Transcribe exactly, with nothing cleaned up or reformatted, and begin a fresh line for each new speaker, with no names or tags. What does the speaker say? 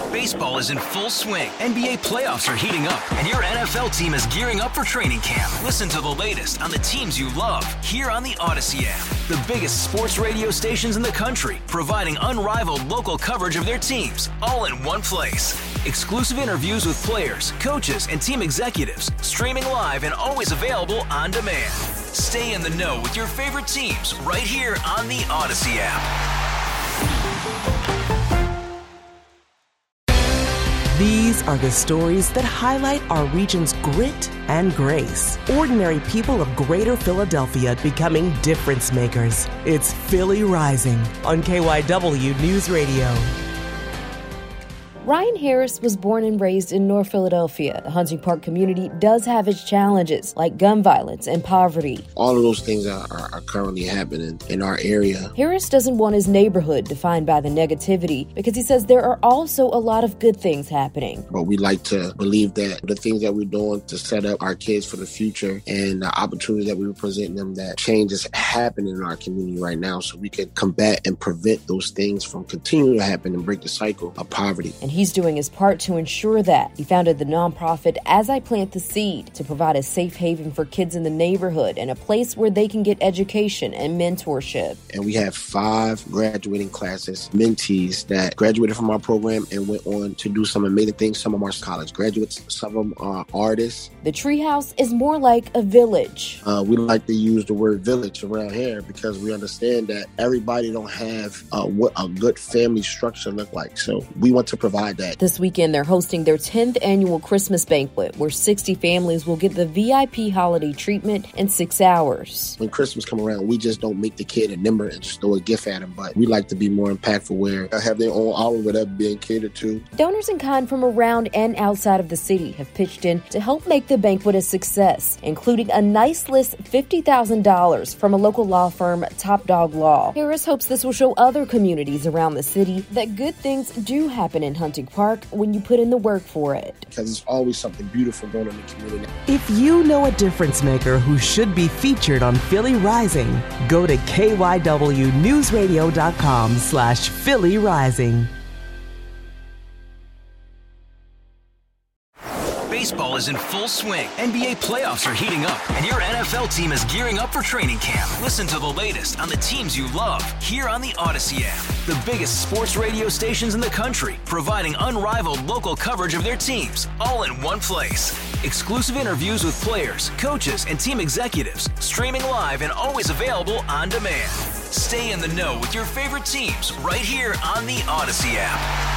Baseball is in full swing. N B A playoffs are heating up, and your N F L team is gearing up for training camp. Listen to the latest on the teams you love here on the Odyssey app. The biggest sports radio stations in the country, providing unrivaled local coverage of their teams, all in one place. Exclusive interviews with players, coaches, and team executives, streaming live and always available on demand. Stay in the know with your favorite teams right here on the Odyssey app.
These are the stories that highlight our region's grit and grace. Ordinary people of Greater Philadelphia becoming difference makers. It's Philly Rising on K Y W News Radio.
Ryan Harris was born and raised in North Philadelphia. The Hunting Park community does have its challenges, like gun violence and poverty.
All of those things are, are, are currently happening in our area.
Harris doesn't want his neighborhood defined by the negativity because he says there are also a lot of good things happening.
But we like to believe that the things that we're doing to set up our kids for the future and the opportunities that we present them, that change is happening in our community right now, so we can combat and prevent those things from continuing to happen and break the cycle of poverty.
And he's doing his part to ensure that. He founded the nonprofit As I Plant the Seed to provide a safe haven for kids in the neighborhood and a place where they can get education and mentorship.
And we have five graduating classes, mentees that graduated from our program and went on to do some amazing things. Some of them are college graduates, some of them are artists.
The treehouse is more like a village.
Uh, we like to use the word village around here because we understand that everybody don't have uh, what a good family structure look like. So we want to provide that.
This weekend, they're hosting their tenth annual Christmas banquet, where sixty families will get the V I P holiday treatment in six hours.
When Christmas come around, we just don't make the kid a number and just throw a gift at them, but we like to be more impactful where they have their own hour where they're being catered to.
Donors in kind from around and outside of the city have pitched in to help make the banquet a success, including a nice list fifty thousand dollars from a local law firm, Top Dog Law. Harris hopes this will show other communities around the city that good things do happen in Hunting Park when you put in the work for it.
Because there's always something beautiful going on in the community.
If you know a difference maker who should be featured on Philly Rising, go to K Y W news radio dot com slash Philly Rising.
Baseball is in full swing. N B A playoffs are heating up, and your N F L team is gearing up for training camp. Listen to the latest on the teams you love here on the Odyssey app. The biggest sports radio stations in the country, providing unrivaled local coverage of their teams, all in one place. Exclusive interviews with players, coaches, and team executives, streaming live and always available on demand. Stay in the know with your favorite teams right here on the Odyssey app.